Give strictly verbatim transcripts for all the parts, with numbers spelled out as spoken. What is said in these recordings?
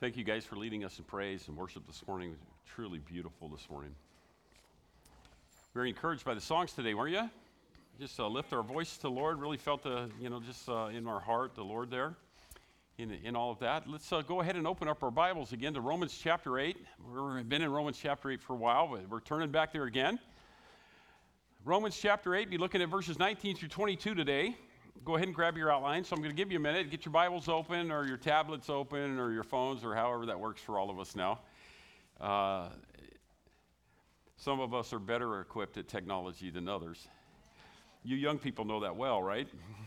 Thank you guys for leading us in praise and worship this morning. It was truly beautiful this morning. Very encouraged by the songs today, weren't you? Just uh, lift our voice to the Lord. Really felt the, you know, just uh, in our heart, the Lord there in, in all of that. Let's uh, go ahead and open up our Bibles again to Romans chapter eight. We've been in Romans chapter eight for a while, but we're turning back there again. Romans chapter eight, be looking at verses nineteen through twenty-two today. Go ahead and grab your outline. So I'm going to give you a minute. Get your Bibles open or your tablets open or your phones or however that works for all of us now. Uh, some of us are better equipped at technology than others. You young people know that well, right?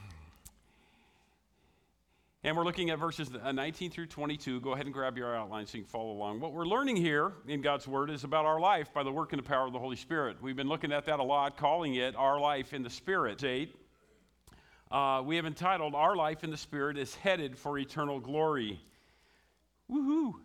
And we're looking at verses nineteen through twenty-two. Go ahead and grab your outline so you can follow along. What we're learning here in God's Word is about our life by the work and the power of the Holy Spirit. We've been looking at that a lot, calling it Our Life in the Spirit. eight. Uh, we have entitled, Our Life in the Spirit is Headed for Eternal Glory. Woohoo!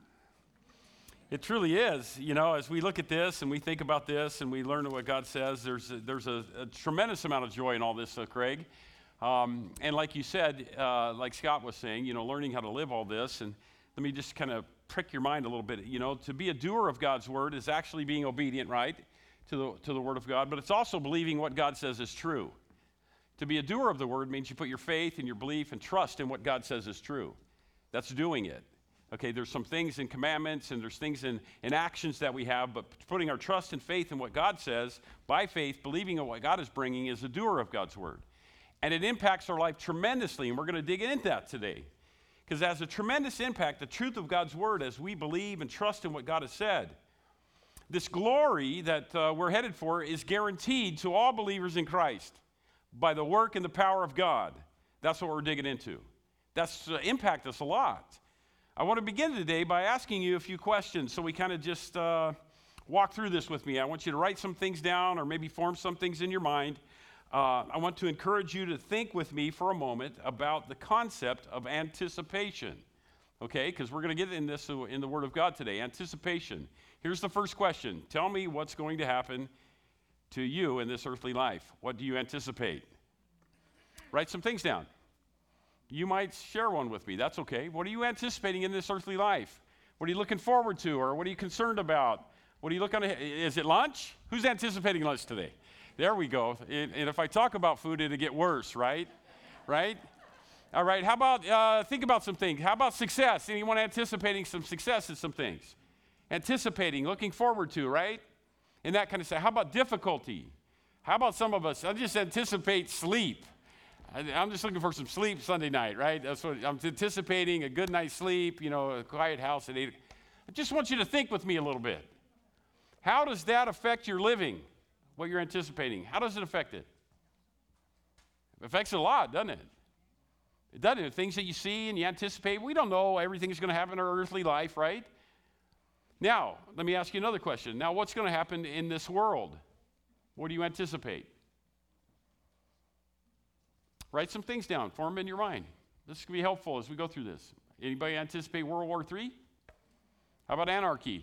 It truly is. You know, as we look at this and we think about this and we learn what God says, there's a, there's a, a tremendous amount of joy in all this, uh, Craig. Um, and like you said, uh, like Scott was saying, you know, learning how to live all this. And let me just kind of prick your mind a little bit. You know, to be a doer of God's Word is actually being obedient, right, to the, to the Word of God. But it's also believing what God says is true. To be a doer of the Word means you put your faith and your belief and trust in what God says is true. That's doing it. Okay, there's some things in commandments and there's things in, in actions that we have, but putting our trust and faith in what God says, by faith, believing in what God is bringing, is a doer of God's Word. And it impacts our life tremendously, and we're going to dig into that today. Because it has a tremendous impact, the truth of God's Word, as we believe and trust in what God has said. This glory that uh, we're headed for is guaranteed to all believers in Christ by the work and the power of God. That's what we're digging into. That's uh, impact us a lot. I want to begin today by asking you a few questions so we kind of just uh, walk through this with me. I want you to write some things down or maybe form some things in your mind. Uh, I want to encourage you to think with me for a moment about the concept of anticipation, okay? Because we're going to get in this in the Word of God today, anticipation. Here's the first question. Tell me what's going to happen to you in this earthly life. What do you anticipate? Write some things down. You might share one with me. That's okay. What are you anticipating in this earthly life? What are you looking forward to, or what are you concerned about? What are you looking at? Is it lunch? Who's anticipating lunch today? There we go. And if I talk about food, it'll get worse, right? Right? All right. How about, uh, think about some things. How about success? Anyone anticipating some success in some things? Anticipating, looking forward to, right? And that kind of stuff. How about difficulty? How about some of us? I just anticipate sleep. I, I'm just looking for some sleep Sunday night, right? That's what I'm anticipating, a good night's sleep, you know, a quiet house at eight. I just want you to think with me a little bit. How does that affect your living, what you're anticipating? How does it affect it? It affects it a lot, doesn't it? It doesn't. Things that you see and you anticipate, we don't know everything's going to happen in our earthly life, right? Now, let me ask you another question. Now, what's going to happen in this world? What do you anticipate? Write some things down. Form them in your mind. This is going to be helpful as we go through this. Anybody anticipate World War Three? How about anarchy?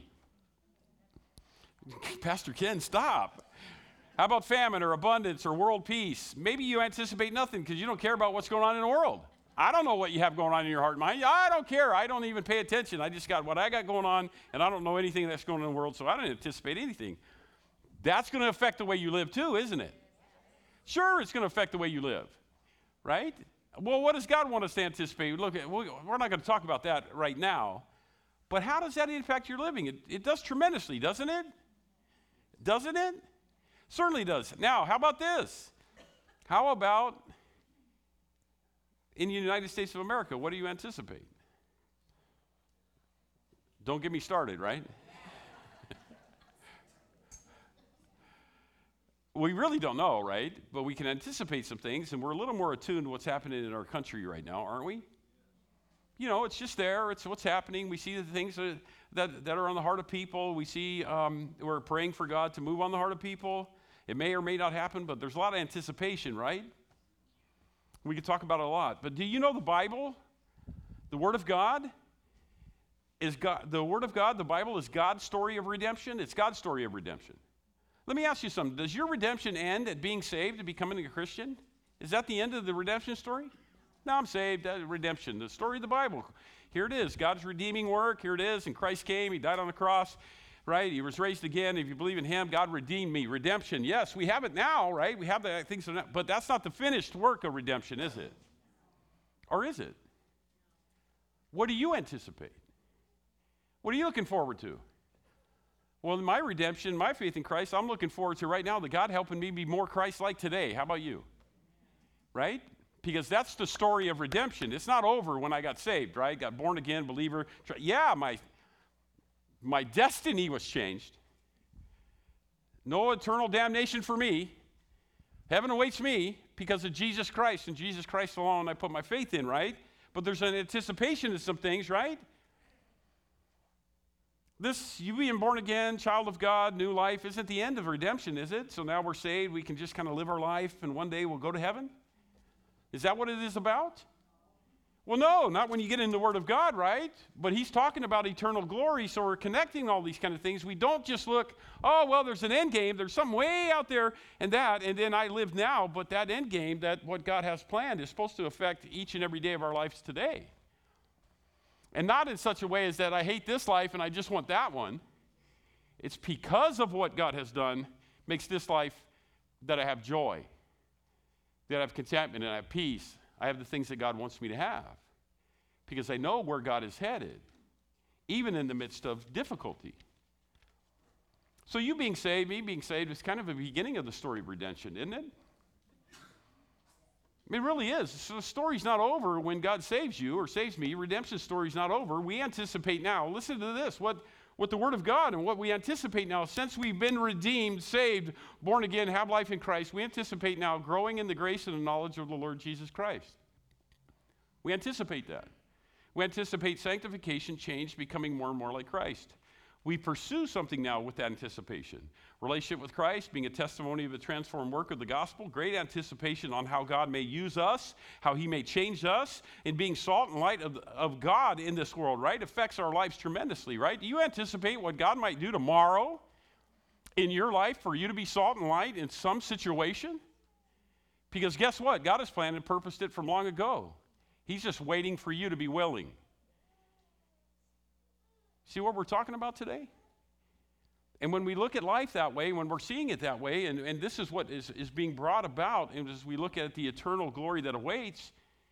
Pastor Ken, stop. How about famine or abundance or world peace? Maybe you anticipate nothing because you don't care about what's going on in the world. I don't know what you have going on in your heart and mind. I don't care. I don't even pay attention. I just got what I got going on, and I don't know anything that's going on in the world, so I don't anticipate anything. That's going to affect the way you live too, isn't it? Sure, it's going to affect the way you live, right? Well, what does God want us to anticipate? Look, we're not going to talk about that right now, but how does that impact your living? It, it does tremendously, doesn't it? Doesn't it? Certainly does. Now, how about this? How about in the United States of America, what do you anticipate? Don't get me started, right? We really don't know, right? But we can anticipate some things, and we're a little more attuned to what's happening in our country right now, aren't we? You know, it's just there. It's what's happening. We see the things that, that, that are on the heart of people. We see um, we're praying for God to move on the heart of people. It may or may not happen, but there's a lot of anticipation, right? We could talk about it a lot. But do you know the Bible, the Word of God, is God, the Word of God, the Bible is God's story of redemption? It's God's story of redemption. Let me ask you something. Does your redemption end at being saved and becoming a Christian? Is that the end of the redemption story? No, I'm saved. Uh, redemption, the story of the Bible. Here it is, God's redeeming work. Here it is, and Christ came, he died on the cross, right? He was raised again. If you believe in him, God redeemed me. Redemption, yes, we have it now, right? We have the things, but that's not the finished work of redemption, is it? Or is it? What do you anticipate? What are you looking forward to? Well, in my redemption, my faith in Christ, I'm looking forward to right now that God helping me be more Christ-like today. How about you? Right? Because that's the story of redemption. It's not over when I got saved, right? Got born again, believer. Yeah, my, my destiny was changed. No eternal damnation for me. Heaven awaits me because of Jesus Christ, and Jesus Christ alone I put my faith in, right? But there's an anticipation of some things, right? This, you being born again, child of God, new life, isn't the end of redemption, is it? So now we're saved, we can just kind of live our life, and one day we'll go to heaven? Is that what it is about? Well, no, not when you get in the Word of God, right? But he's talking about eternal glory, so we're connecting all these kind of things. We don't just look, oh, well, there's an end game, there's something way out there and that, and then I live now, but that end game, that what God has planned, is supposed to affect each and every day of our lives today. And not in such a way as that I hate this life and I just want that one. It's because of what God has done makes this life that I have joy, that I have contentment and I have peace. I have the things that God wants me to have because I know where God is headed, even in the midst of difficulty. So you being saved, me being saved, is kind of the beginning of the story of redemption, isn't it? It really is. So the story's not over when God saves you or saves me. Redemption story's not over. We anticipate now. Listen to this. What, what the Word of God and what we anticipate now, since we've been redeemed, saved, born again, have life in Christ, we anticipate now growing in the grace and the knowledge of the Lord Jesus Christ. We anticipate that. We anticipate sanctification, change, becoming more and more like Christ. We pursue something now with anticipation. Relationship with Christ, being a testimony of the transformed work of the gospel, great anticipation on how God may use us, how he may change us, and being salt and light of, of God in this world, right? Affects our lives tremendously, right? Do you anticipate what God might do tomorrow in your life for you to be salt and light in some situation? Because guess what? God has planned and purposed it from long ago. He's just waiting for you to be willing. See what we're talking about today? And when we look at life that way, when we're seeing it that way, and, and this is what is, is being brought about, and as we look at the eternal glory that awaits,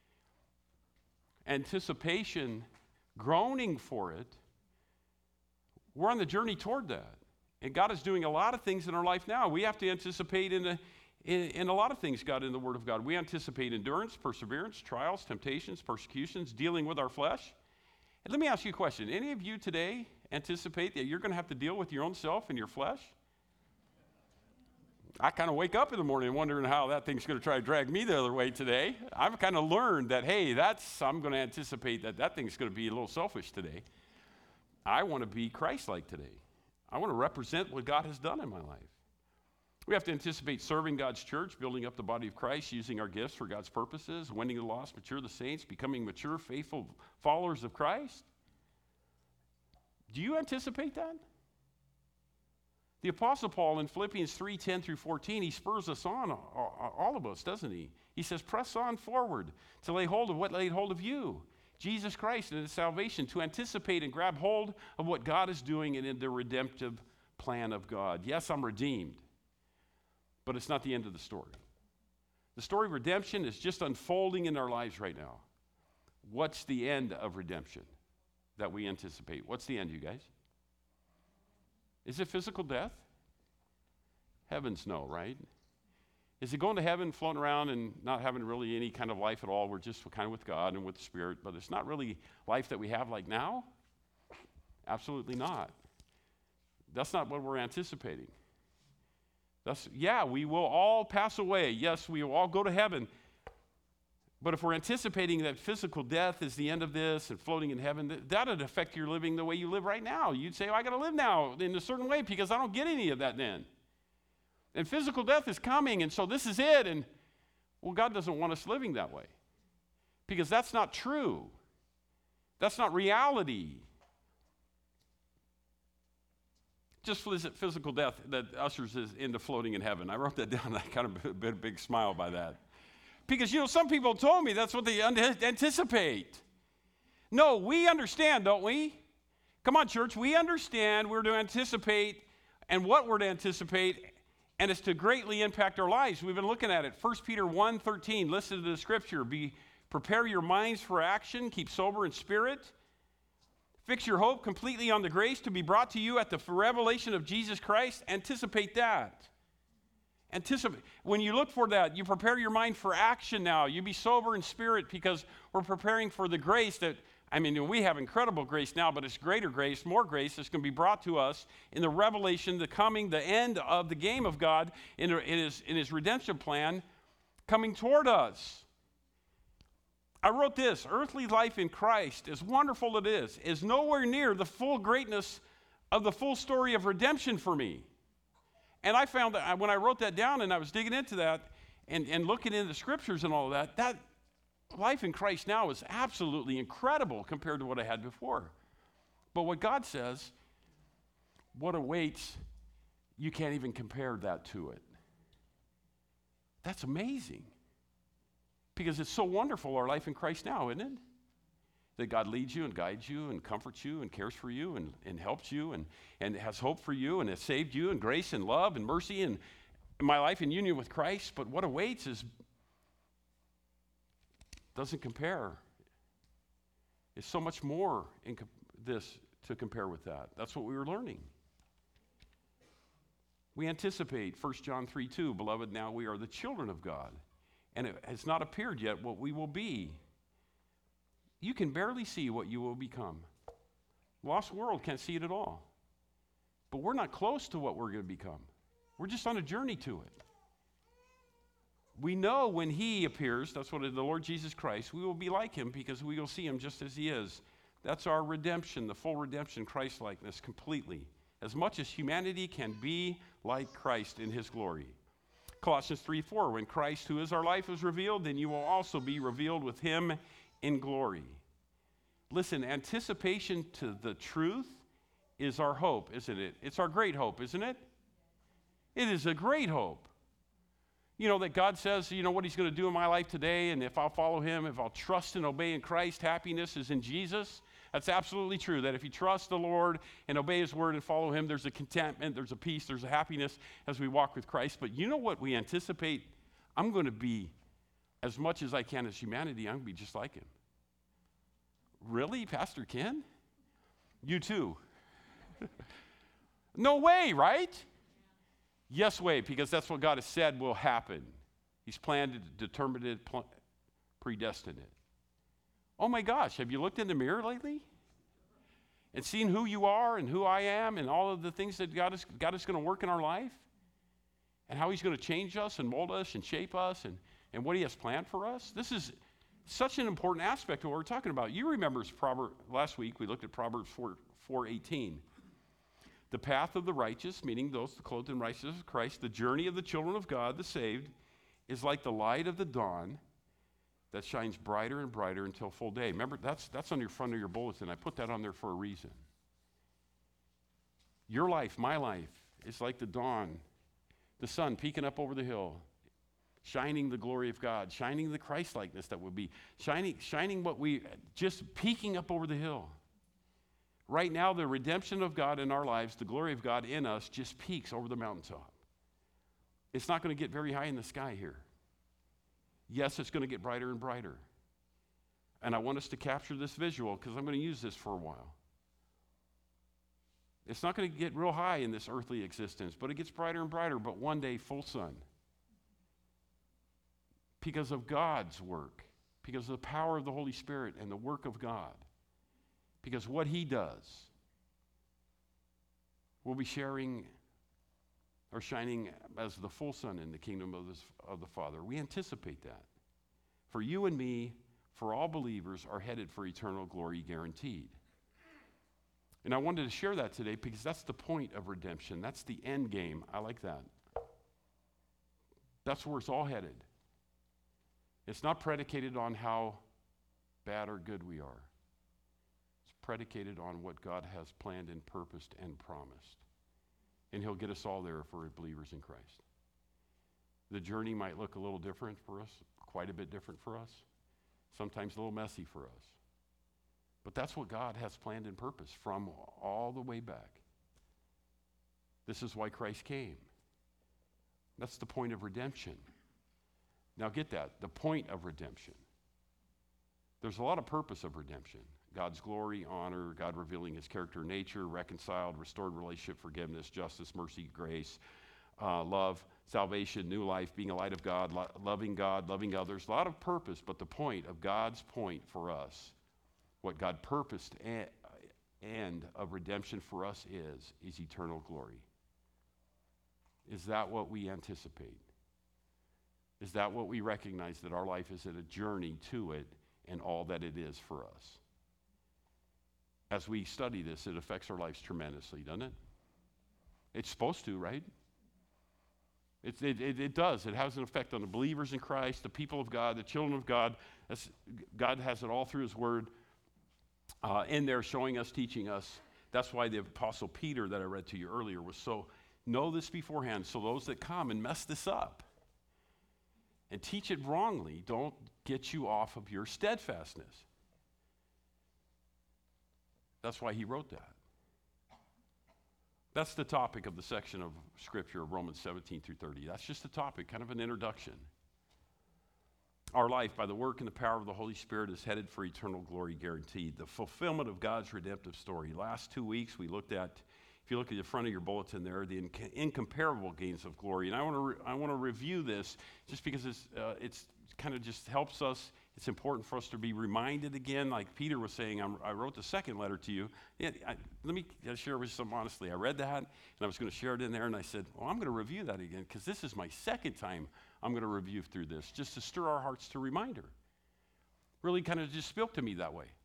anticipation, groaning for it, we're on the journey toward that. And God is doing a lot of things in our life now. We have to anticipate in a, in, in a lot of things, God, in the Word of God. We anticipate endurance, perseverance, trials, temptations, persecutions, dealing with our flesh. And let me ask you a question. Any of you today anticipate that you're going to have to deal with your own self and your flesh? I kind of wake up in the morning wondering how that thing's going to try to drag me the other way today. I've kind of learned that, hey, that's, I'm going to anticipate that that thing's going to be a little selfish today. I want to be Christ-like today. I want to represent what God has done in my life. We have to anticipate serving God's church, building up the body of Christ, using our gifts for God's purposes, winning the lost, mature the saints, becoming mature, faithful followers of Christ. Do you anticipate that? The Apostle Paul in Philippians three, ten through fourteen, he spurs us on, all of us, doesn't he? He says, press on forward to lay hold of what laid hold of you, Jesus Christ and his salvation, to anticipate and grab hold of what God is doing in the redemptive plan of God. Yes, I'm redeemed. But it's not the end of the story. The story of redemption is just unfolding in our lives right now. What's the end of redemption that we anticipate? What's the end, you guys? Is it physical death? Heavens no, right? Is it going to heaven, floating around and not having really any kind of life at all? We're just kind of with God and with the Spirit, but it's not really life that we have like now? Absolutely not. That's not what we're anticipating. That's, yeah, we will all pass away. Yes, we will all go to heaven. But if we're anticipating that physical death is the end of this and floating in heaven, that, that would affect your living the way you live right now. You'd say, oh, I got to live now in a certain way because I don't get any of that then. And physical death is coming, and so this is it. And, well, God doesn't want us living that way because that's not true. That's not reality. Just physical death that ushers us into floating in heaven. I wrote that down. I kind of a bit, big smile by that. Because, you know, some people told me that's what they anticipate. No, we understand, don't we? Come on, church, we understand we're to anticipate and what we're to anticipate, and it's to greatly impact our lives. We've been looking at it. First Peter one thirteen, listen to the scripture. Be, prepare your minds for action, keep sober in spirit. Fix your hope completely on the grace to be brought to you at the revelation of Jesus Christ. Anticipate that. Anticipate. When you look for that, you prepare your mind for action now. You be sober in spirit because we're preparing for the grace that, I mean, we have incredible grace now, but it's greater grace, more grace that's going to be brought to us in the revelation, the coming, the end of the game of God in, in, his, in his redemption plan coming toward us. I wrote this: earthly life in Christ, as wonderful it is, is nowhere near the full greatness of the full story of redemption for me. And I found that when I wrote that down and I was digging into that and, and looking into the scriptures and all of that, that life in Christ now is absolutely incredible compared to what I had before. But what God says, what awaits, you can't even compare that to it. That's amazing. Because it's so wonderful, our life in Christ now, isn't it? That God leads you and guides you and comforts you and cares for you and, and helps you and, and has hope for you and has saved you and grace and love and mercy and my life in union with Christ. But what awaits is doesn't compare. It's so much more in co- this to compare with that. That's what we were learning. We anticipate First John three two, beloved, now we are the children of God. And it has not appeared yet what we will be. You can barely see what you will become. Lost world can't see it at all. But we're not close to what we're going to become. We're just on a journey to it. We know when he appears, that's what the Lord Jesus Christ, we will be like him because we will see him just as he is. That's our redemption, the full redemption, Christ-likeness completely. As much as humanity can be like Christ in his glory. Colossians three four, when Christ, who is our life, is revealed, then you will also be revealed with him in glory. Listen, anticipation to the truth is our hope, isn't it? It's our great hope, isn't it? It is a great hope. You know, that God says, you know, what he's going to do in my life today, and if I'll follow him, if I'll trust and obey in Christ, happiness is in Jesus. That's absolutely true, that if you trust the Lord and obey his word and follow him, there's a contentment, there's a peace, there's a happiness as we walk with Christ. But you know what we anticipate? I'm going to be, as much as I can as humanity, I'm going to be just like him. Really, Pastor Ken? You too. No way, right? Yes way, because that's what God has said will happen. He's planned it, determined it, pl- predestined it. Oh my gosh, have you looked in the mirror lately? And seen who you are and who I am and all of the things that God is, God is going to work in our life? And how he's going to change us and mold us and shape us and, and what he has planned for us? This is such an important aspect of what we're talking about. You remember Proverb, last week we looked at Proverbs four eighteen. The path of the righteous, meaning those clothed in righteousness of Christ, the journey of the children of God, the saved, is like the light of the dawn that shines brighter and brighter until full day. Remember, that's, that's on your front of your bulletin. I put that on there for a reason. Your life, my life, is like the dawn, the sun peeking up over the hill, shining the glory of God, shining the Christ-likeness that would be, shining, shining what we, just peeking up over the hill. Right now, the redemption of God in our lives, the glory of God in us, just peaks over the mountaintop. It's not going to get very high in the sky here. Yes, it's going to get brighter and brighter. And I want us to capture this visual because I'm going to use this for a while. It's not going to get real high in this earthly existence, but it gets brighter and brighter, but one day full sun. Because of God's work, because of the power of the Holy Spirit and the work of God. Because what he does, we'll be sharing or shining as the full sun in the kingdom of, this, of the Father. We anticipate that. For you and me, for all believers, are headed for eternal glory guaranteed. And I wanted to share that today because that's the point of redemption. That's the end game. I like that. That's where it's all headed. It's not predicated on how bad or good we are. It's predicated on what God has planned and purposed and promised. And he'll get us all there if we're believers in Christ. The journey might look a little different for us, quite a bit different for us, sometimes a little messy for us. But that's what God has planned and purpose from all the way back. This is why Christ came. That's the point of redemption. Now get that, the point of redemption. There's a lot of purpose of redemption. God's glory, honor, God revealing his character and nature, reconciled, restored relationship, forgiveness, justice, mercy, grace, uh, love, salvation, new life, being a light of God, lo- loving God, loving others. A lot of purpose, but the point of God's point for us, what God purposed and end of redemption for us is, is eternal glory. Is that what we anticipate? Is that what we recognize, that our life is at a journey to it and all that it is for us? As we study this, it affects our lives tremendously, doesn't it? It's supposed to, right? It, it, it, it does. It has an effect on the believers in Christ, the people of God, the children of God. That's, God has it all through his word uh, in there, showing us, teaching us. That's why the Apostle Peter that I read to you earlier was so, know this beforehand, so those that come and mess this up and teach it wrongly don't get you off of your steadfastness. That's why he wrote that. That's the topic of the section of Scripture of Romans seventeen through thirty. That's just the topic, kind of an introduction. Our life, by the work and the power of the Holy Spirit, is headed for eternal glory guaranteed. The fulfillment of God's redemptive story. Last two weeks we looked at, if you look at the front of your bulletin there, the inc- incomparable gains of glory. And I want to re- I want to review this just because it's uh, it's kind of just helps us. It's important for us to be reminded again, like Peter was saying. I'm, I wrote the second letter to you. Yeah, I, let me share with you some honestly. I read that, and I was going to share it in there, and I said, well, I'm going to review that again because this is my second time I'm going to review through this, just to stir our hearts to reminder. Really kind of just spoke to me that way.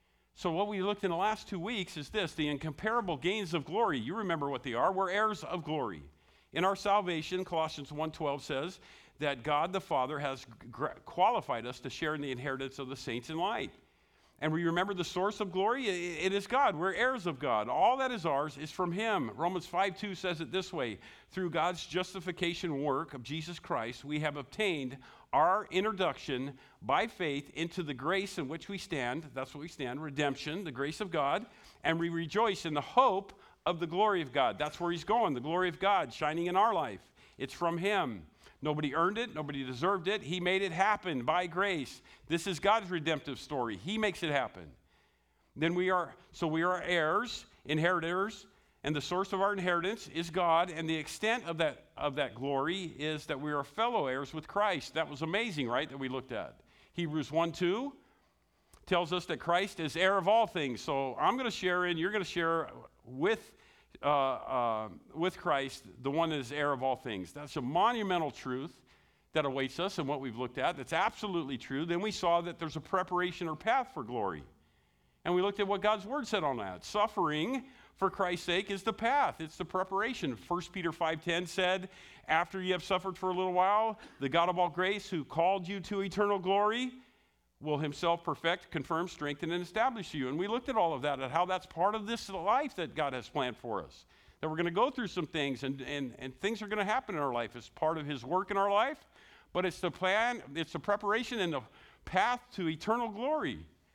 So what we looked in the last two weeks is this, the incomparable gains of glory. You remember what they are. We're heirs of glory. In our salvation, Colossians one twelve says that God the Father has gr- qualified us to share in the inheritance of the saints in light. And we remember the source of glory? It, it is God. We're heirs of God. All that is ours is from him. Romans five two says it this way, through God's justification work of Jesus Christ, we have obtained our introduction by faith into the grace in which we stand. That's what we stand, redemption, the grace of God. And we rejoice in the hope of the glory of God. That's where he's going, the glory of God shining in our life. It's from him. Nobody earned it. Nobody deserved it. He made it happen by grace. This is God's redemptive story. He makes it happen. Then we are, so we are heirs, inheritors, and the source of our inheritance is God, and the extent of that, of that glory is that we are fellow heirs with Christ. That was amazing, right, that we looked at. Hebrews one two tells us that Christ is heir of all things. So I'm going to share in, you're going to share with Uh, uh, with Christ, the one that is heir of all things. That's a monumental truth that awaits us and what we've looked at. That's absolutely true. Then we saw that there's a preparation or path for glory. And we looked at what God's word said on that. Suffering for Christ's sake is the path. It's the preparation. First Peter five ten said, after you have suffered for a little while, the God of all grace who called you to eternal glory will himself perfect, confirm, strengthen, and establish you. And we looked at all of that, at how that's part of this life that God has planned for us. That we're going to go through some things, and, and, and things are going to happen in our life. It's part of his work in our life, but it's the plan, it's the preparation and the path to eternal glory.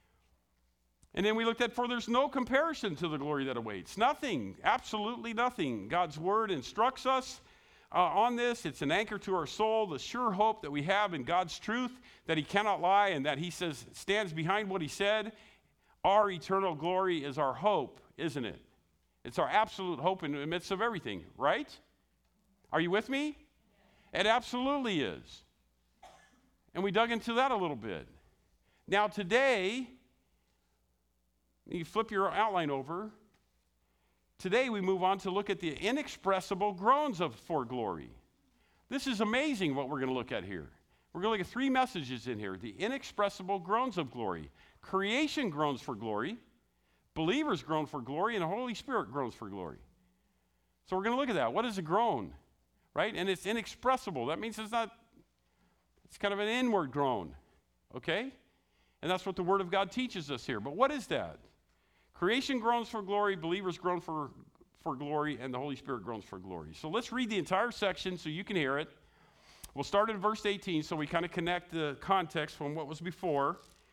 And then we looked at, for there's no comparison to the glory that awaits. Nothing, absolutely nothing. God's word instructs us Uh, on this. It's an anchor to our soul, the sure hope that we have in God's truth, that he cannot lie, and that he says stands behind what he said. Our eternal glory is our hope, isn't it? It's our absolute hope in the midst of everything, right? Are you with me? It absolutely is. And we dug into that a little bit. Now today, you flip your outline over. Today we move on to look at the inexpressible groans of for glory. This is amazing what we're going to look at here. We're going to look at three messages in here. The inexpressible groans of glory. Creation groans for glory. Believers groan for glory. And the Holy Spirit groans for glory. So we're going to look at that. What is a groan? Right? And it's inexpressible. That means it's not, it's kind of an inward groan. Okay? And that's what the Word of God teaches us here. But what is that? Creation groans for glory, believers groan for, for glory, and the Holy Spirit groans for glory. So let's read the entire section so you can hear it. We'll start in verse eighteen so we kind of connect the context from what was before.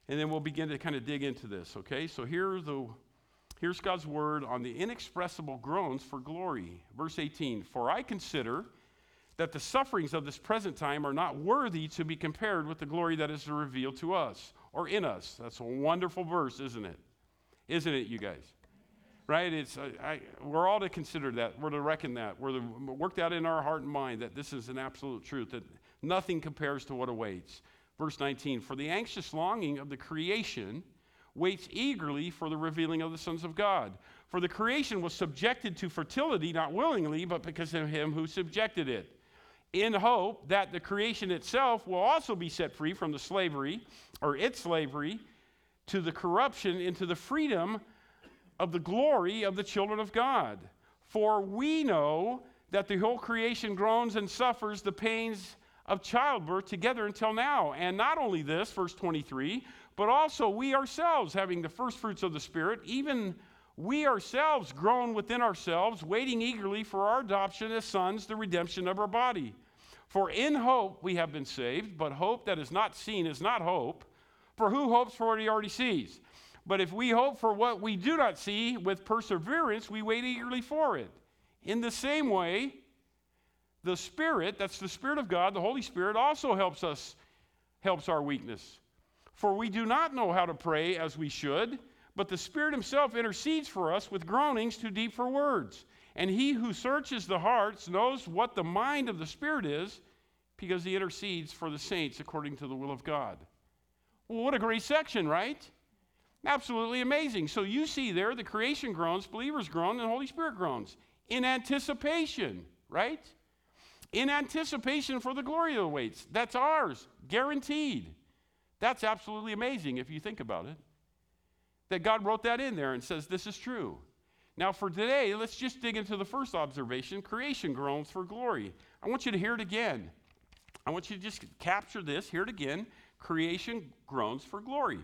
and then we'll begin to kind of dig into this, okay? So here's, the, here's God's word on the inexpressible groans for glory. Verse eighteen, for I consider that the sufferings of this present time are not worthy to be compared with the glory that is revealed to us, or in us. That's a wonderful verse, isn't it? Isn't it, you guys? Right? It's I, I, we're all to consider that. We're to reckon that. We're to work that in our heart and mind that this is an absolute truth, that nothing compares to what awaits. Verse nineteen, for the anxious longing of the creation waits eagerly for the revealing of the sons of God. For the creation was subjected to fertility, not willingly, but because of him who subjected it, in hope that the creation itself will also be set free from the slavery, or its slavery, to the corruption into the freedom of the glory of the children of God. For we know that the whole creation groans and suffers the pains of childbirth together until now. And not only this, verse twenty-three, but also we ourselves, having the first fruits of the Spirit, even we ourselves groan within ourselves, waiting eagerly for our adoption as sons, the redemption of our body. For in hope we have been saved, but hope that is not seen is not hope. For who hopes for what he already sees? But if we hope for what we do not see, with perseverance we wait eagerly for it. In the same way, the Spirit, that's the Spirit of God, the Holy Spirit, also helps us, helps our weakness. For we do not know how to pray as we should, but the Spirit himself intercedes for us with groanings too deep for words. And he who searches the hearts knows what the mind of the Spirit is, because he intercedes for the saints according to the will of God. Well, what a great section, right? Absolutely amazing. So you see there, the creation groans, believers groan, and the Holy Spirit groans. In anticipation, right? In anticipation for the glory that awaits. That's ours, guaranteed. That's absolutely amazing if you think about it. That God wrote that in there and says this is true. Now for today, let's just dig into the first observation. Creation groans for glory. I want you to hear it again. I want you to just capture this, hear it again. Creation groans for glory.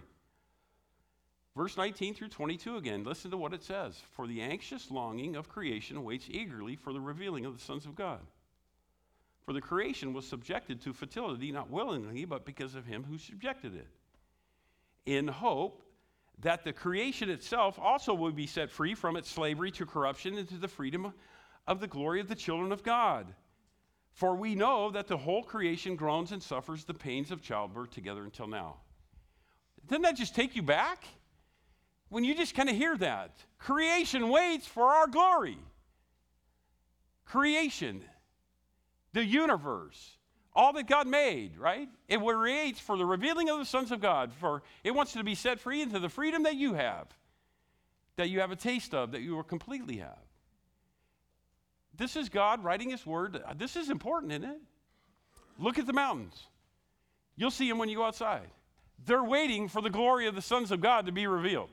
Verse nineteen through twenty-two again, listen to what it says. For the anxious longing of creation waits eagerly for the revealing of the sons of God. For the creation was subjected to fertility, not willingly, but because of him who subjected it, in hope that the creation itself also will be set free from its slavery to corruption into the freedom of the glory of the children of God. For we know that the whole creation groans and suffers the pains of childbirth together until now. Doesn't that just take you back? When you just kind of hear that. Creation waits for our glory. Creation, the universe, all that God made, right? It waits for the revealing of the sons of God, for it wants to be set free into the freedom that you have, that you have a taste of, that you will completely have. This is God writing his word. This is important, isn't it? Look at the mountains. You'll see them when you go outside. They're waiting for the glory of the sons of God to be revealed.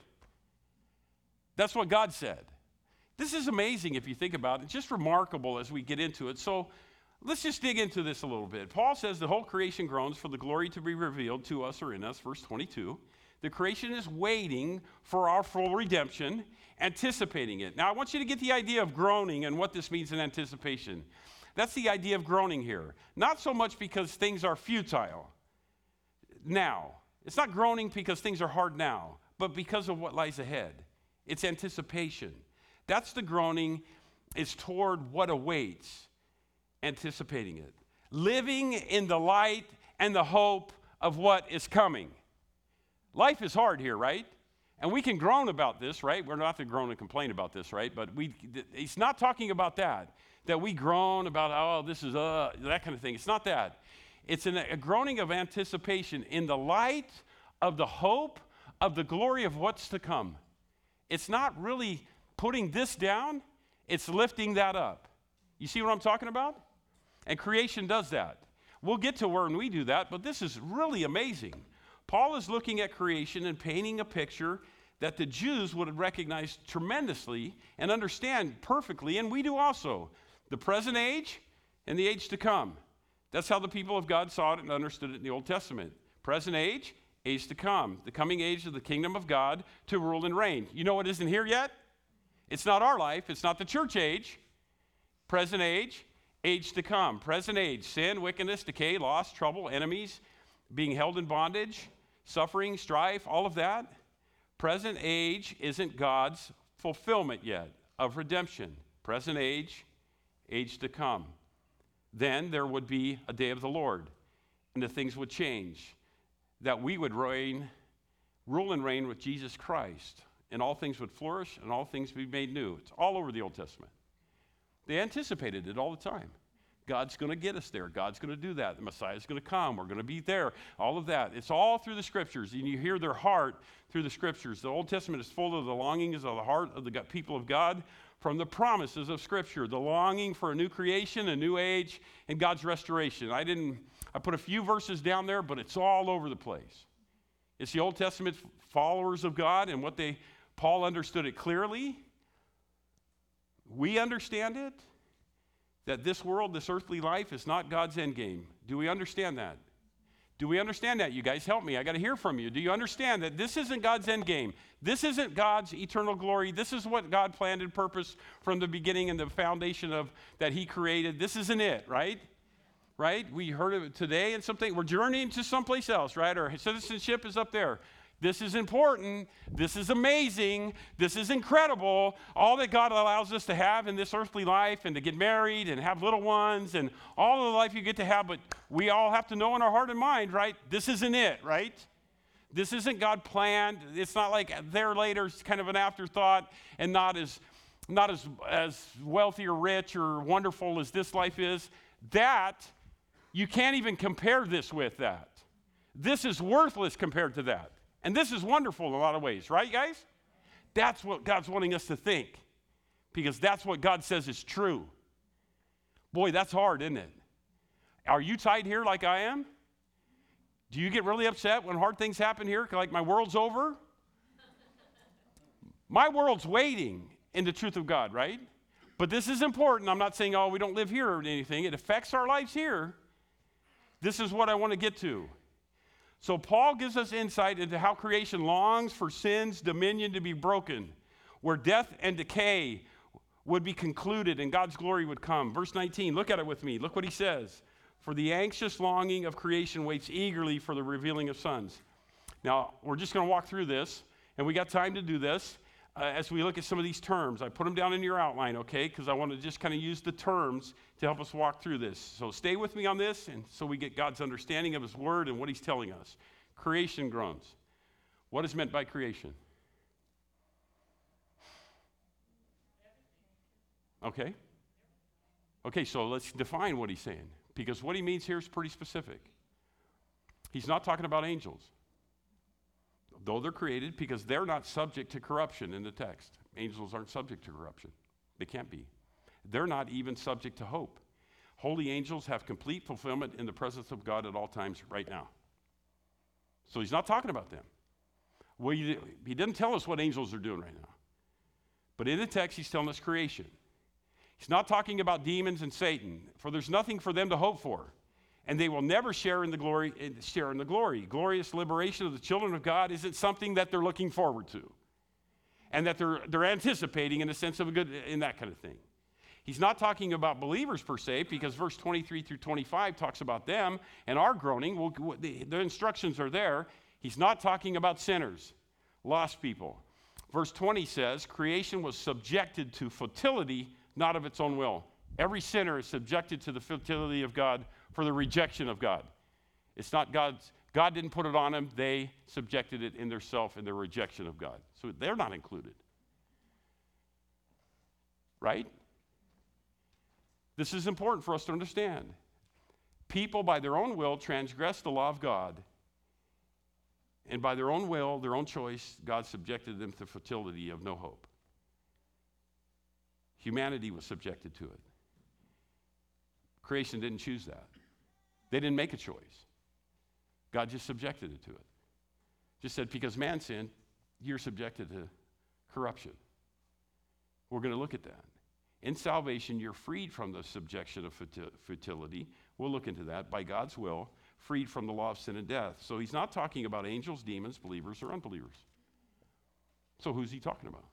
That's what God said. This is amazing if you think about it. It's just remarkable as we get into it. So let's just dig into this a little bit. Paul says the whole creation groans for the glory to be revealed to us or in us, verse twenty-two. The creation is waiting for our full redemption, anticipating it. Now, I want you to get the idea of groaning and what this means in anticipation. That's the idea of groaning here. Not so much because things are futile now. It's not groaning because things are hard now, but because of what lies ahead. It's anticipation. That's the groaning, is toward what awaits, anticipating it. Living in the light and the hope of what is coming. Life is hard here, right? And we can groan about this, right? We're not to groan and complain about this, right? But we, he's not talking about that, that we groan about, oh, this is, uh, that kind of thing. It's not that. It's an, a groaning of anticipation in the light of the hope of the glory of what's to come. It's not really putting this down, it's lifting that up. You see what I'm talking about? And creation does that. We'll get to where we do that, but this is really amazing. Paul is looking at creation and painting a picture that the Jews would have recognized tremendously and understand perfectly, and we do also. The present age and the age to come. That's how the people of God saw it and understood it in the Old Testament. Present age, age to come. The coming age of the kingdom of God to rule and reign. You know what isn't here yet? It's not our life. It's not the church age. Present age, age to come. Present age, sin, wickedness, decay, loss, trouble, enemies, being held in bondage, suffering, strife, all of that. Present age isn't God's fulfillment yet of redemption. Present age, age to come. Then there would be a day of the Lord, and the things would change, that we would reign, rule and reign with Jesus Christ, and all things would flourish, and all things would be made new. It's all over the Old Testament. They anticipated it all the time. God's going to get us there. God's going to do that. The Messiah's going to come. We're going to be there. All of that. It's all through the Scriptures, and you hear their heart through the Scriptures. The Old Testament is full of the longings of the heart of the people of God from the promises of Scripture, the longing for a new creation, a new age, and God's restoration. I didn't, I put a few verses down there, but it's all over the place. It's the Old Testament followers of God, and what they, Paul understood it clearly. We understand it, that this world, this earthly life is not God's end game. Do we understand that? Do we understand that? You guys help me. I got to hear from you. Do you understand that this isn't God's end game? This isn't God's eternal glory. This is what God planned and purposed from the beginning and the foundation of that he created. This isn't it, right? Right? We heard of it today and something. We're journeying to someplace else, right? Our citizenship is up there. This is important. This is amazing. This is incredible. All that God allows us to have in this earthly life, and to get married and have little ones and all of the life you get to have, but we all have to know in our heart and mind, right? This isn't it, right? This isn't God planned. It's not like there later, it's kind of an afterthought and not as not as, as wealthy or rich or wonderful as this life is. That, you can't even compare this with that. This is worthless compared to that. And this is wonderful in a lot of ways, right, guys? That's what God's wanting us to think, because that's what God says is true. Boy, that's hard, isn't it? Are you tight here like I am? Do you get really upset when hard things happen here, like my world's over? My world's waiting in the truth of God, right? But this is important. I'm not saying, oh, we don't live here or anything. It affects our lives here. This is what I want to get to. So Paul gives us insight into how creation longs for sin's dominion to be broken, where death and decay would be concluded and God's glory would come. Verse nineteen, look at it with me. Look what he says. For the anxious longing of creation waits eagerly for the revealing of sons. Now, we're just going to walk through this, and we got time to do this uh, as we look at some of these terms. I put them down in your outline, okay, because I want to just kind of use the terms to help us walk through this. So stay with me on this, and so we get God's understanding of his word and what he's telling us. Creation groans. What is meant by creation? Okay. Okay, so let's define what he's saying, because what he means here is pretty specific. He's not talking about angels, though they're created, because they're not subject to corruption in the text. Angels aren't subject to corruption. They can't be. They're not even subject to hope. Holy angels have complete fulfillment in the presence of God at all times right now. So he's not talking about them. Well, he, he didn't tell us what angels are doing right now. But in the text, he's telling us creation. He's not talking about demons and Satan, for there's nothing for them to hope for. And they will never share in the glory, share in the glory. Glorious liberation of the children of God isn't something that they're looking forward to, and that they're, they're anticipating in a sense of a good, in that kind of thing. He's not talking about believers per se, because verse twenty-three through twenty-five talks about them and our groaning. We'll, the, the instructions are there. He's not talking about sinners, lost people. Verse twenty says, creation was subjected to futility, not of its own will. Every sinner is subjected to the futility of God for the rejection of God. It's not God's, God didn't put it on them. They subjected it in their self in their rejection of God. So they're not included. Right? This is important for us to understand. People, by their own will, transgress the law of God. And by their own will, their own choice, God subjected them to futility of no hope. Humanity was subjected to it. Creation didn't choose that. They didn't make a choice. God just subjected it to it. Just said, because man sinned, you're subjected to corruption. We're going to look at that. In salvation, you're freed from the subjection of futility. We'll look into that. By God's will, freed from the law of sin and death. So he's not talking about angels, demons, believers, or unbelievers. So who's he talking about?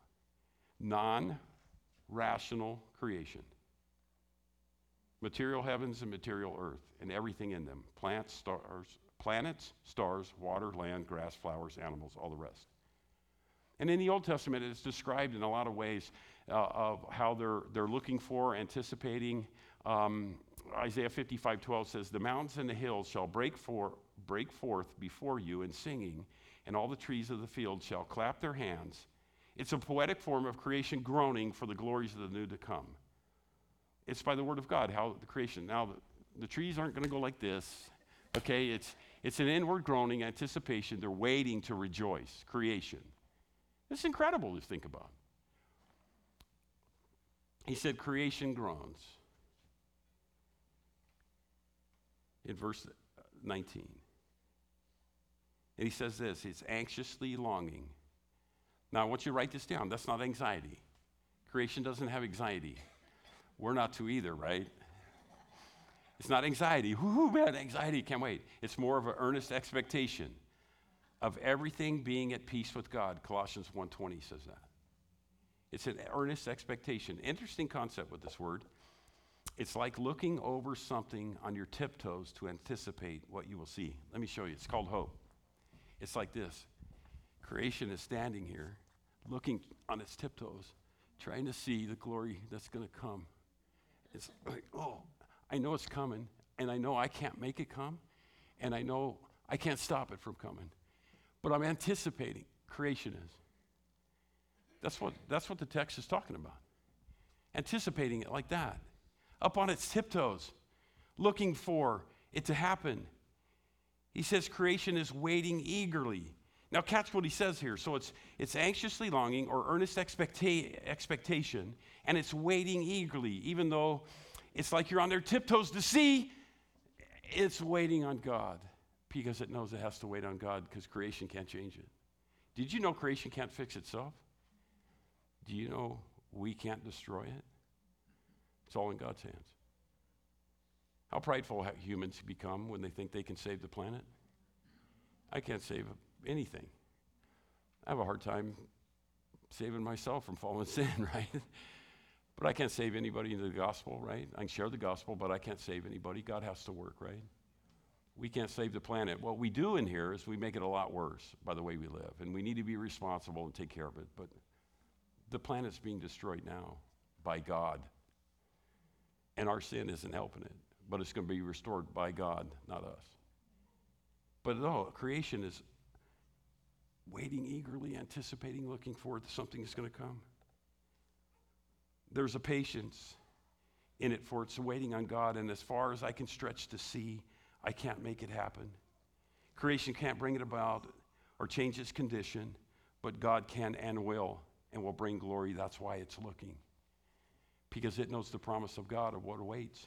Non-rational creation. Material heavens and material earth, and everything in them. Plants, stars, planets, stars, water, land, grass, flowers, animals, all the rest. And in the Old Testament, it's described in a lot of ways uh, of how they're, they're looking for, anticipating. Um, Isaiah fifty-five twelve says, the mountains and the hills shall break, for, break forth before you in singing, and all the trees of the field shall clap their hands. It's a poetic form of creation groaning for the glories of the new to come. It's by the word of God, how the creation. Now, the, the trees aren't going to go like this, okay? It's, it's an inward groaning, anticipation. They're waiting to rejoice, creation. It's incredible to think about. He said, creation groans. In verse nineteen. And he says this, it's anxiously longing. Now, I want you to write this down. That's not anxiety. Creation doesn't have anxiety. We're not to either, right? It's not anxiety. Whoo, man, anxiety, can't wait. It's more of an earnest expectation of everything being at peace with God. Colossians one twenty says that. It's an earnest expectation. Interesting concept with this word. It's like looking over something on your tiptoes to anticipate what you will see. Let me show you. It's called hope. It's like this. Creation is standing here, looking on its tiptoes, trying to see the glory that's going to come. It's like, oh, I know it's coming, and I know I can't make it come, and I know I can't stop it from coming. But I'm anticipating. Creation is. That's what, that's what the text is talking about. Anticipating it like that. Up on its tiptoes, looking for it to happen. He says creation is waiting eagerly. Now catch what he says here. So it's it's anxiously longing or earnest expecta- expectation, and it's waiting eagerly, even though it's like you're on their tiptoes to see, it's waiting on God because it knows it has to wait on God because creation can't change it. Did you know creation can't fix itself? Do you know we can't destroy it? It's all in God's hands. How prideful have humans become when they think they can save the planet? I can't save anything. I have a hard time saving myself from fallen sin, right? But I can't save anybody in the gospel, right? I can share the gospel, but I can't save anybody. God has to work, right? We can't save the planet. What we do in here is we make it a lot worse by the way we live, and we need to be responsible and take care of it. But the planet's being destroyed now by God. And our sin isn't helping it, but it's going to be restored by God, not us. But no, creation is waiting eagerly, anticipating, looking forward to something that's going to come. There's a patience in it for it's waiting on God, and as far as I can stretch to see, I can't make it happen. Creation can't bring it about or change its condition, but God can and will, and will bring glory. That's why it's looking. Because it knows the promise of God of what awaits.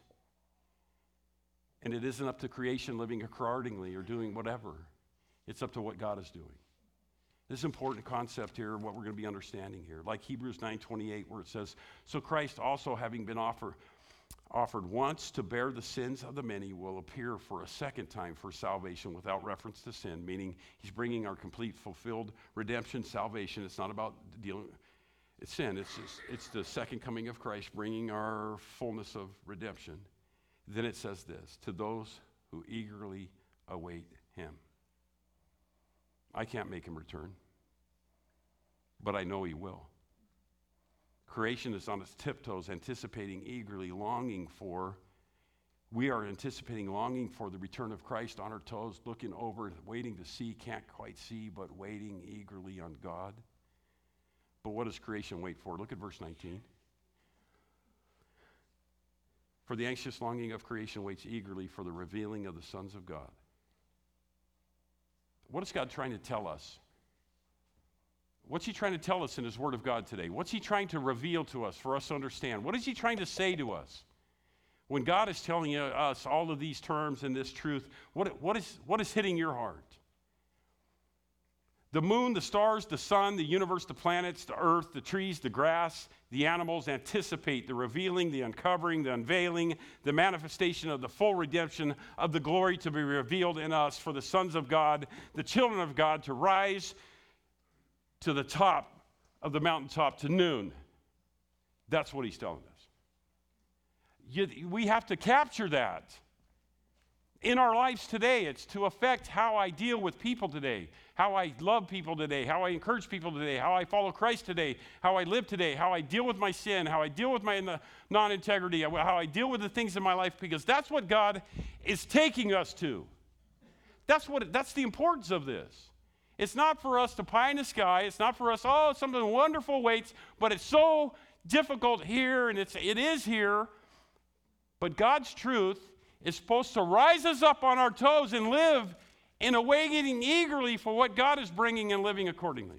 And it isn't up to creation living accordingly or doing whatever. It's up to what God is doing. This is an important concept here, what we're going to be understanding here. Like Hebrews nine twenty-eight, where it says, so Christ also having been offer, offered once to bear the sins of the many will appear for a second time for salvation without reference to sin, meaning he's bringing our complete, fulfilled redemption, salvation. It's not about dealing It's sin. It's just, it's the second coming of Christ bringing our fullness of redemption. Then it says this, to those who eagerly await him. I can't make him return, but I know he will. Creation is on its tiptoes, anticipating eagerly, longing for, we are anticipating, longing for the return of Christ on our toes, looking over, waiting to see, can't quite see, but waiting eagerly on God. But what does creation wait for? Look at verse nineteen. For the anxious longing of creation waits eagerly for the revealing of the sons of God. What is God trying to tell us? What's he trying to tell us in his word of God today? What's he trying to reveal to us for us to understand? What is he trying to say to us? When God is telling us all of these terms and this truth, what, what, is, what is hitting your heart? The moon, the stars, the sun, the universe, the planets, the earth, the trees, the grass, the animals anticipate the revealing, the uncovering, the unveiling, the manifestation of the full redemption of the glory to be revealed in us for the sons of God, the children of God, to rise to the top of the mountaintop to noon. That's what he's telling us. You, we have to capture that. in our lives today. It's to affect how I deal with people today, how I love people today, how I encourage people today, how I follow Christ today, how I live today, how I deal with my sin, how I deal with my non-integrity, how I deal with the things in my life, because that's what God is taking us to. That's what. That's the importance of this. It's not for us to pie in the sky. It's not for us, oh, something wonderful waits, but it's so difficult here, and it's, it is here. But God's truth is supposed to rise us up on our toes and live in a way waiting eagerly for what God is bringing and living accordingly.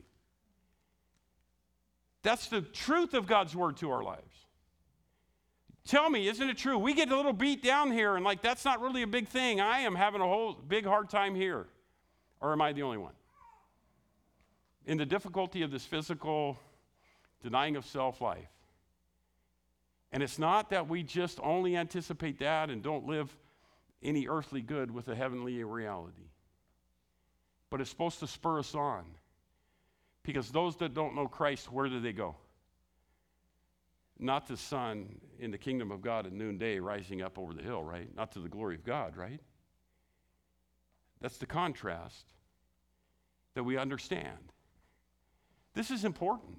That's the truth of God's word to our lives. Tell me, isn't it true? We get a little beat down here, and like, that's not really a big thing. I am having a whole big hard time here. Or am I the only one? In the difficulty of this physical denying of self life. And it's not that we just only anticipate that and don't live any earthly good with a heavenly reality. But it's supposed to spur us on. Because those that don't know Christ, where do they go? Not the sun in the kingdom of God at noonday rising up over the hill, right? Not to the glory of God, right? That's the contrast that we understand. This is important.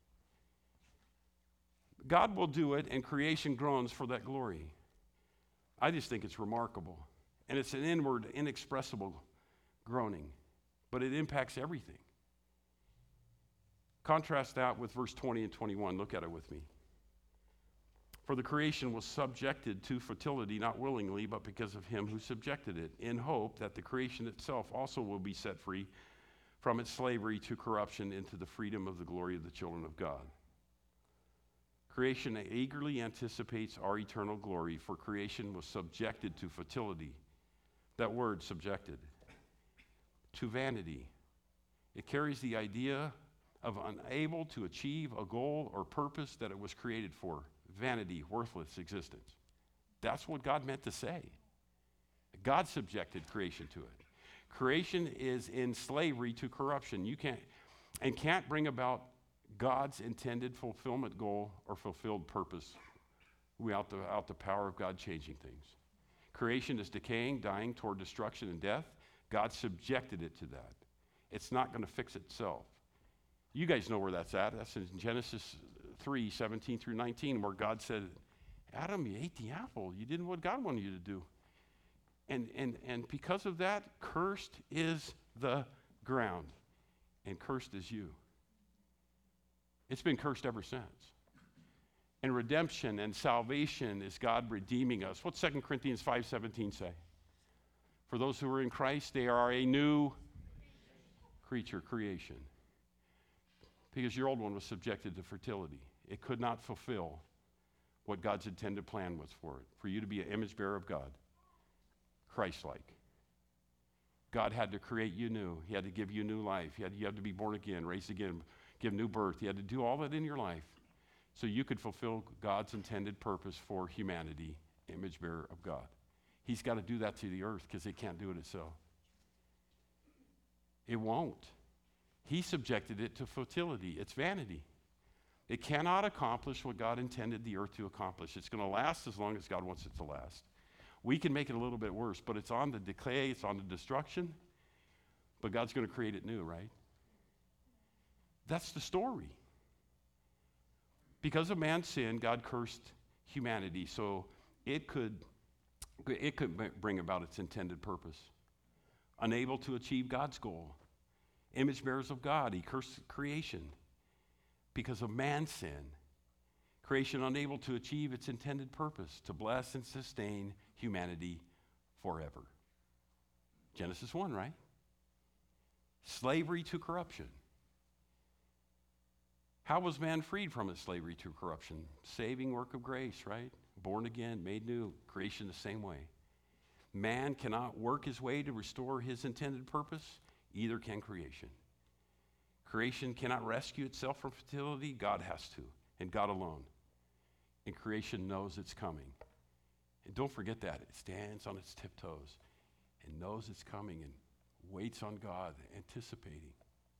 God will do it, and creation groans for that glory. I just think it's remarkable. And it's an inward, inexpressible groaning, but it impacts everything. Contrast that with verse twenty and twenty-one. Look at it with me. For the creation was subjected to fertility, not willingly, but because of him who subjected it, in hope that the creation itself also will be set free from its slavery to corruption into the freedom of the glory of the children of God. Creation eagerly anticipates our eternal glory, for creation was subjected to fertility. That word, subjected, to vanity. It carries the idea of unable to achieve a goal or purpose that it was created for. Vanity, worthless existence. That's what God meant to say. God subjected creation to it. Creation is in slavery to corruption. You can't and can't bring about God's intended fulfillment goal or fulfilled purpose without the, without the power of God changing things. Creation is decaying, dying toward destruction and death. God subjected it to that. It's not going to fix itself. You guys know where that's at. That's in Genesis three, seventeen through nineteen, where God said, Adam, you ate the apple. You did what God wanted you to do. And, and, and because of that, cursed is the ground, and cursed is you. It's been cursed ever since. And redemption and salvation is God redeeming us. What's Second Corinthians five seventeen say? For those who are in Christ, they are a new creature, creation. Because your old one was subjected to fertility. It could not fulfill what God's intended plan was for it, for you to be an image bearer of God, Christ-like. God had to create you new. He had to give you new life. He had, you had to be born again, raised again, give new birth. He had to do all that in your life so you could fulfill God's intended purpose for humanity, image bearer of God. He's got to do that to the earth because it can't do it itself. It won't. He subjected it to fertility. It's vanity. It cannot accomplish what God intended the earth to accomplish. It's going to last as long as God wants it to last. We can make it a little bit worse, but it's on the decay, it's on the destruction, but God's going to create it new, right? That's the story. Because of man's sin, God cursed humanity so it could, it could bring about its intended purpose. Unable to achieve God's goal. Image bearers of God, he cursed creation because of man's sin. Creation unable to achieve its intended purpose, to bless and sustain humanity forever. Genesis one, right? Slavery to corruption. How was man freed from his slavery to corruption? Saving work of grace, right? Born again, made new, creation the same way. Man cannot work his way to restore his intended purpose. Either can creation. Creation cannot rescue itself from fertility. God has to, and God alone. And creation knows it's coming. And don't forget that. It stands on its tiptoes and knows it's coming and waits on God, anticipating.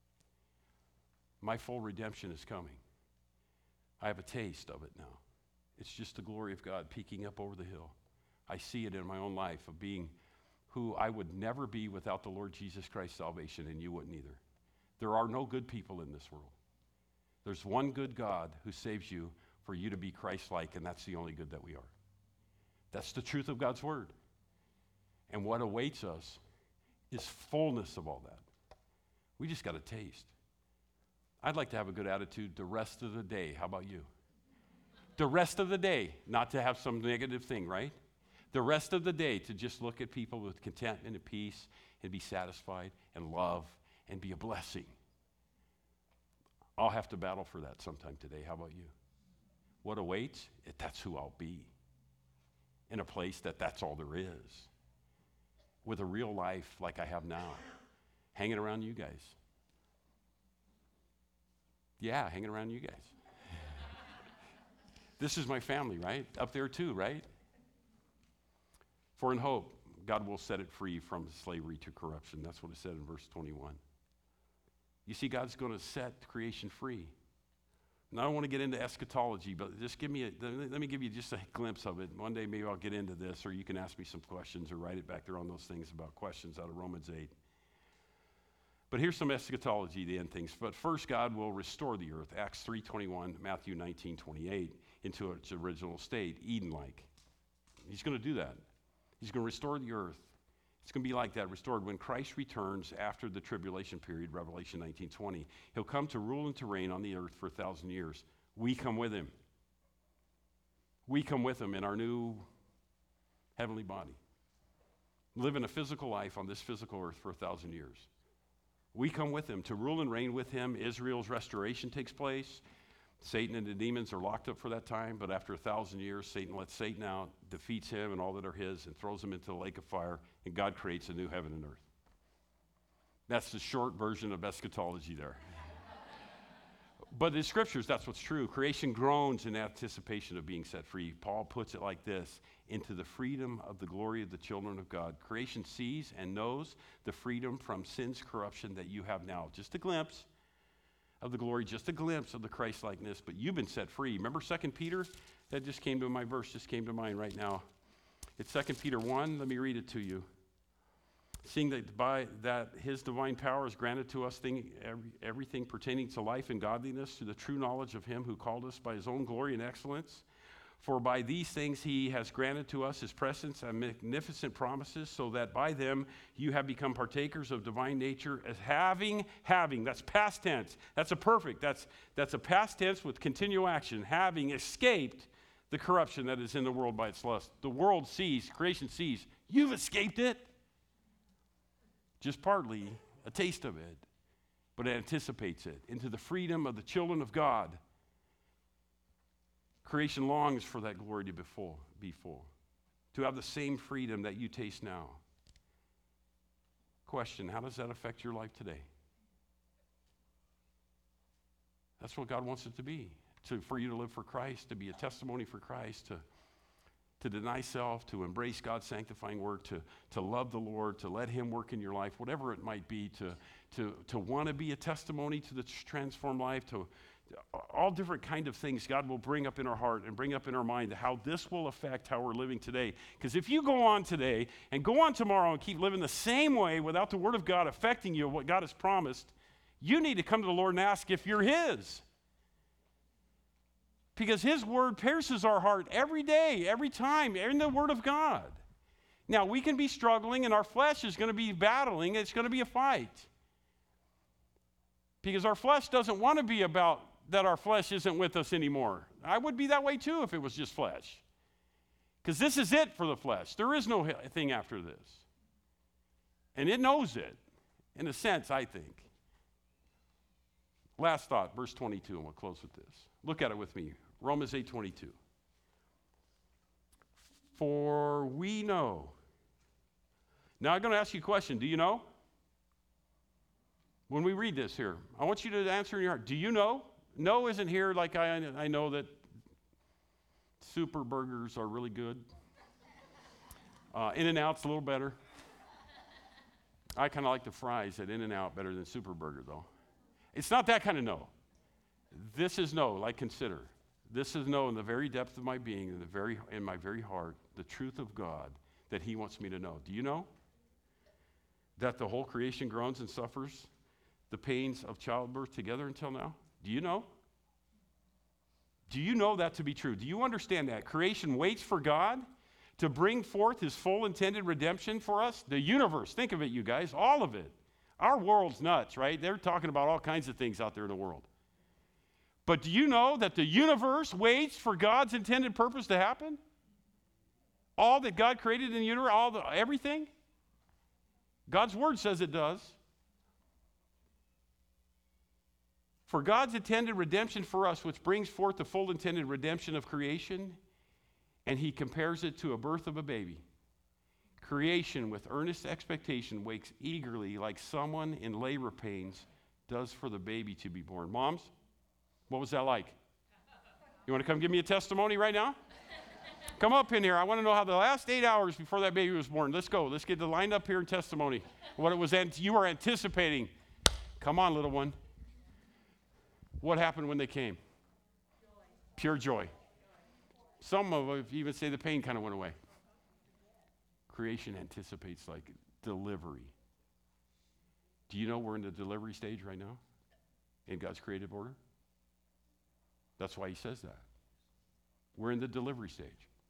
My full redemption is coming. I have a taste of it now. It's just the glory of God peeking up over the hill. I see it in my own life of being who I would never be without the Lord Jesus Christ's salvation, and you wouldn't either. There are no good people in this world. There's one good God who saves you for you to be Christ-like, and that's the only good that we are. That's the truth of God's word. And what awaits us is fullness of all that. We just got to taste. I'd like to have a good attitude the rest of the day. How about you? The rest of the day, not to have some negative thing, right? The rest of the day to just look at people with contentment and peace and be satisfied and love and be a blessing. I'll have to battle for that sometime today. How about you? What awaits? It, that's who I'll be. In a place that that's all there is. With a real life like I have now. Hanging around you guys. Yeah, hanging around you guys. This is my family, right? Up there too, right? For in hope, God will set it free from slavery to corruption. That's what it said in verse twenty-one. You see, God's going to set creation free. And I don't want to get into eschatology, but just give me a, let me give you just a glimpse of it. One day maybe I'll get into this, or you can ask me some questions or write it back there on those things about questions out of Romans eight. But here's some eschatology, the end things. But first, God will restore the earth, Acts three twenty-one, Matthew nineteen twenty-eight, into its original state, Eden-like. He's going to do that. He's going to restore the earth. It's going to be like that, restored. When Christ returns after the tribulation period, Revelation nineteen twenty, he'll come to rule and to reign on the earth for a thousand years. We come with him. We come with him in our new heavenly body. Living a physical life on this physical earth for a thousand years. We come with him to rule and reign with him. Israel's restoration takes place. Satan and the demons are locked up for that time, but after a thousand years, Satan lets Satan out, defeats him and all that are his, and throws him into the lake of fire, and God creates a new heaven and earth. That's the short version of eschatology there. But in scriptures, that's what's true. Creation groans in anticipation of being set free. Paul puts it like this: into the freedom of the glory of the children of God. Creation sees and knows the freedom from sin's corruption that you have now. Just a glimpse of the glory, just a glimpse of the Christ-likeness, but you've been set free. Remember Second Peter? That just came to my verse, just came to mind right now. It's Second Peter one. Let me read it to you. Seeing that by that his divine power is granted to us thing, every, everything pertaining to life and godliness, to the true knowledge of him who called us by his own glory and excellence. For by these things he has granted to us his presence and magnificent promises, so that by them you have become partakers of divine nature, as having, having, that's past tense. That's a perfect, that's, that's a past tense with continual action, having escaped the corruption that is in the world by its lust. The world sees, creation sees, you've escaped it. Just partly, a taste of it, but it anticipates it into the freedom of the children of God. Creation longs for that glory to be full, be full, to have the same freedom that you taste now. Question, how does that affect your life today? That's what God wants it to be, to, for you to live for Christ, to be a testimony for Christ, to to deny self, to embrace God's sanctifying work, to, to love the Lord, to let him work in your life, whatever it might be, to, to, to want to be a testimony to the transformed life, to, to all different kind of things God will bring up in our heart and bring up in our mind, how this will affect how we're living today. Because if you go on today and go on tomorrow and keep living the same way without the Word of God affecting you, what God has promised, you need to come to the Lord and ask if you're his. Because his word pierces our heart every day, every time, in the word of God. Now, we can be struggling, and our flesh is going to be battling. It's going to be a fight. Because our flesh doesn't want to be about that our flesh isn't with us anymore. I would be that way too if it was just flesh. Because this is it for the flesh. There is no thing after this. And it knows it, in a sense, I think. Last thought, verse twenty-two, and we'll close with this. Look at it with me. Romans eight twenty-two. For we know. Now I'm going to ask you a question. Do you know? When we read this here, I want you to answer in your heart. Do you know? No isn't here like I, I know that super burgers are really good. Uh, In-N-Out's a little better. I kind of like the fries at In-N-Out better than Super Burger, though. It's not that kind of no. This is no, like consider. This is no in the very depth of my being, in the very in my very heart, the truth of God that he wants me to know. Do you know? that the whole creation groans and suffers the pains of childbirth together until now? Do you know? Do you know that to be true? Do you understand that? Creation waits for God to bring forth his full intended redemption for us. The universe, think of it, you guys, all of it. Our world's nuts, right? They're talking about all kinds of things out there in the world. But do you know that the universe waits for God's intended purpose to happen? All that God created in the universe, all the, everything? God's word says it does. For God's intended redemption for us, which brings forth the full intended redemption of creation, and he compares it to a birth of a baby. Creation with earnest expectation waits eagerly like someone in labor pains does for the baby to be born. Moms, what was that like? You want to come give me a testimony right now? Come up in here. I want to know how the last eight hours before that baby was born. Let's go. Let's get the lined up here in testimony. What it was you were anticipating. Come on, little one. What happened when they came? Joy. Pure joy. Some of us even say the pain kind of went away. Creation anticipates like delivery. Do you know we're in the delivery stage right now in God's creative order? That's why he says that. We're in the delivery stage.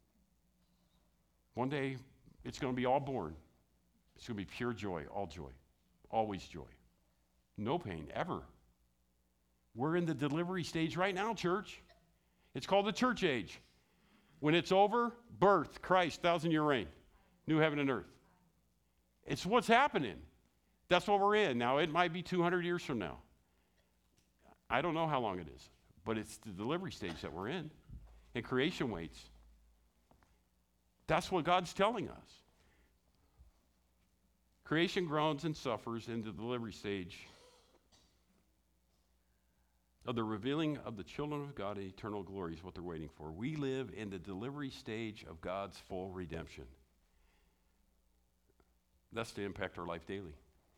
One day, it's going to be all born. It's going to be pure joy, all joy, always joy. No pain, ever. We're in the delivery stage right now, church. It's called the church age. When it's over, birth, Christ, thousand-year reign, new heaven and earth. It's what's happening. That's what we're in. Now, it might be two hundred years from now. I don't know how long it is, but it's the delivery stage that we're in. And creation waits. That's what God's telling us. Creation groans and suffers in the delivery stage of the revealing of the children of God in eternal glory is what they're waiting for. We live in the delivery stage of God's full redemption. That's to impact our life daily.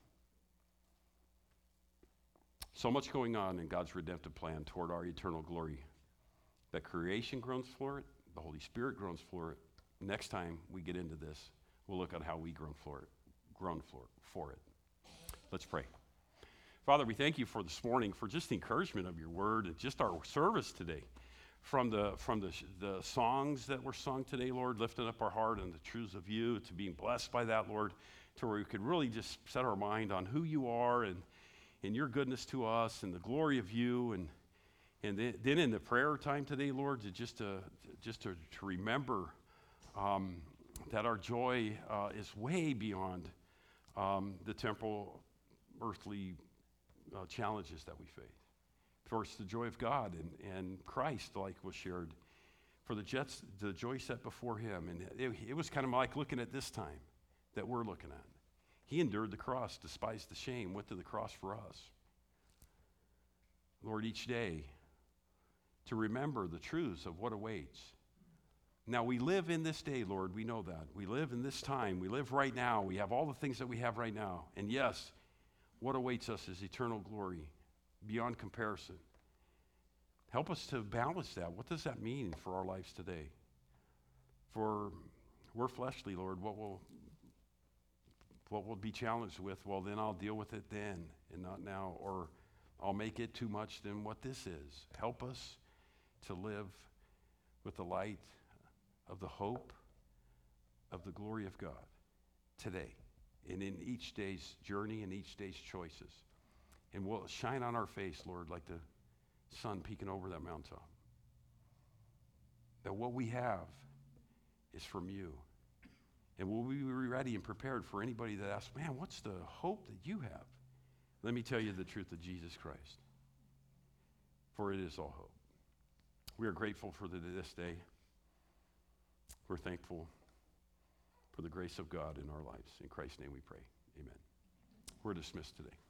So much going on in God's redemptive plan toward our eternal glory that creation groans for it, the Holy Spirit groans for it. Next time we get into this, we'll look at how we groan for it, groan for, for it. Let's pray. Father, we thank you for this morning, for just the encouragement of your word and just our service today. From the from the, the songs that were sung today, Lord, lifting up our heart and the truths of you, to being blessed by that, Lord, to where we could really just set our mind on who you are and, and your goodness to us and the glory of you. And and then, then in the prayer time today, Lord, to just to, just to, to remember um, that our joy uh, is way beyond um, the temporal, earthly Uh, challenges that we face. First, the joy of God and, and Christ, like was shared, for the, jets, the joy set before him. And it, it was kind of like looking at this time that we're looking at. He endured the cross, despised the shame, went to the cross for us. Lord, each day to remember the truths of what awaits. Now, we live in this day, Lord, we know that. We live in this time. We live right now. We have all the things that we have right now. And yes, what awaits us is eternal glory beyond comparison. Help us to balance that. What does that mean for our lives today? For we're fleshly, Lord. What will what we'll be challenged with? Well, then I'll deal with it then and not now. Or I'll make it too much than what this is. Help us to live with the light of the hope of the glory of God today. And in each day's journey and each day's choices. And we'll shine on our face, Lord, like the sun peeking over that mountaintop. That what we have is from you. And we'll be ready and prepared for anybody that asks, man, what's the hope that you have? Let me tell you the truth of Jesus Christ. For it is all hope. We are grateful for the, this day. We're thankful for the grace of God in our lives. In Christ's name we pray. Amen. We're dismissed today.